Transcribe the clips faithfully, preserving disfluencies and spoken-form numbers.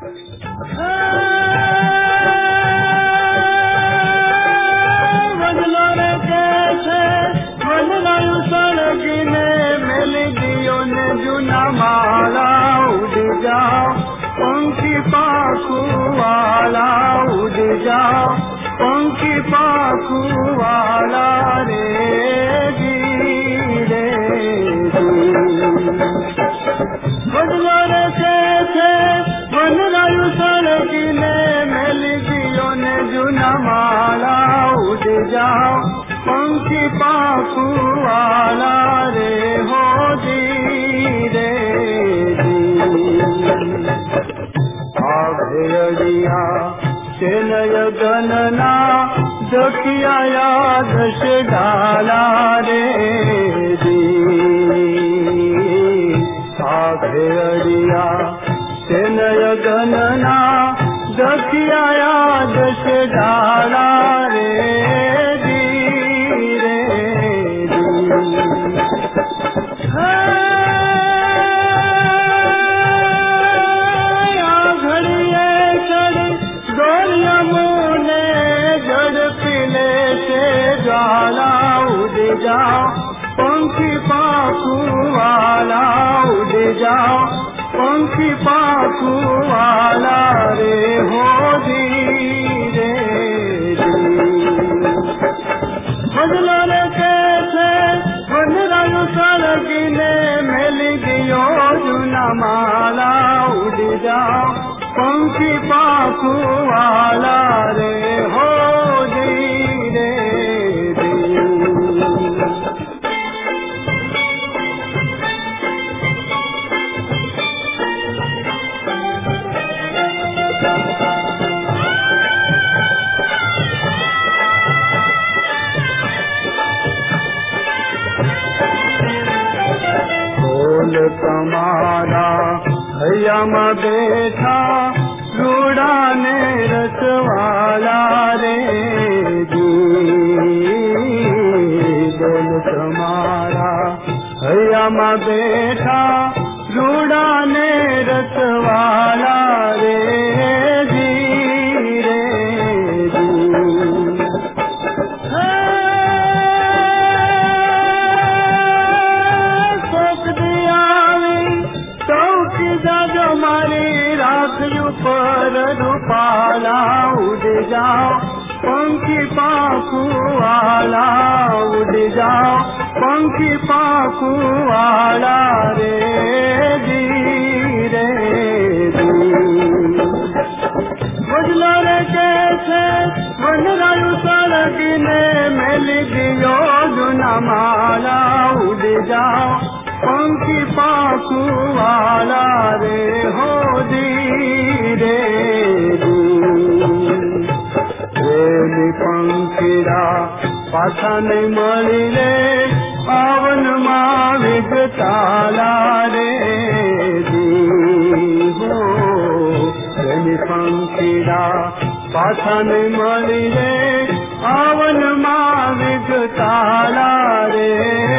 बदलो रे कैसे बदलायु सड़गिने मिल दियो ने जुना माला उड़ जाओ पंखी पाखू वाला उड़ जाओ पंखी पाखू वाला रे जी रे बदलो रे कैसे बदलायु सड़गिने मिल दियो ने जुना माला उड़ जाओ पंखी पाखू वाला रे हो जी रे भेड़िया चेनय गणना दखिया दश डाला रे दी भेड़िया चेनय गणना दखिया दश डाला रे दी रे उड़ जाओ पंखी पाखू वाला उड़ जाओ पंखी पाखू वाला रे हो धीरे बदलो रे कैसे बदलायु सड़गिने मिल दियो जुना माला उड़ जाओ पंखी पाखू वाला रे हो धीरे तुम्हारा भैया में बैठा रूड़ाने रसवाला रे जी बोल तुम्हारा भैया में बैठा रूड़ाने रसवाला रे जी रे पर रूपाला उड़ जाओ पंखी पाखू वाला उड़ जाओ पंखी पाखू वाला रे जी रे बदलो रे कैसे बदलायु सड़गिने मिल दियो जुना माला उड़ जाओ पंखी पाखू वाला रे हो धीरे पंखीरा पाछन मळीने पावन मां विगताला रे हो पंखीरा पाछन मळीने पावन मां विगताला रे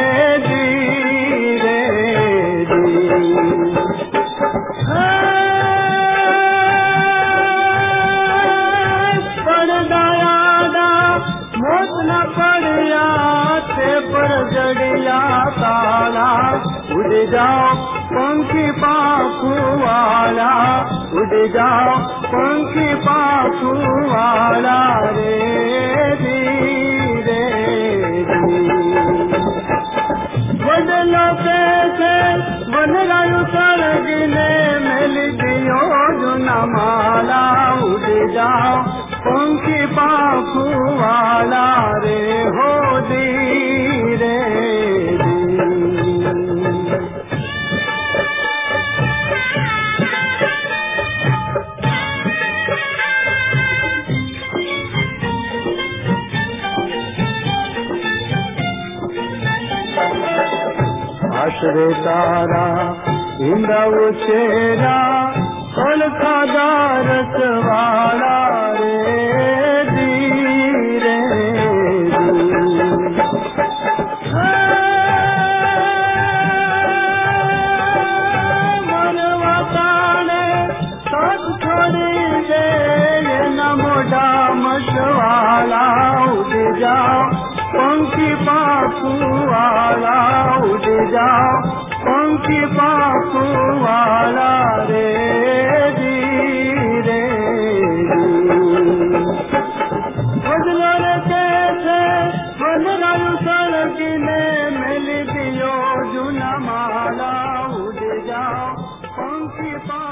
जड़िया ताला उड़ जाओ पंखी पाखू वाला उड़ जाओ पंखी पाखू वाला रे धीरे बदलो कैसे बदलायु सड़गिने मिल दियो जुना माला उड़ जाओ पंखी पाखू वाला रे हो धीरे आश्रे तारा इंद्र उचेरा अलखा रस वाला रे धीरे मनवा ताने साथ पाकू वाला उड़ जाओ पंखी पाकू वाला रे धीरे बदलों कैसे बदलायु सड़क ने मिल दियो जुना माला उड़ जाओ पंखी